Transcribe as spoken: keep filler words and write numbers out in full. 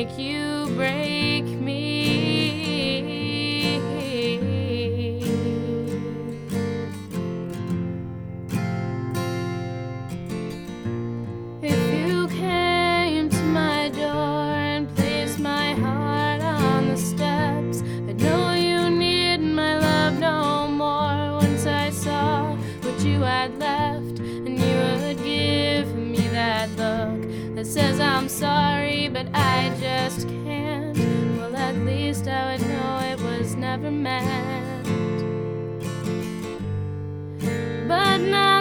make you break me. If you came to my door and placed my heart on the steps, I'd know you need my love no more. Once I saw what you had left, and you would give me that look that says I'm sorry, but I just can't. Well, at least I would know it was never meant. But now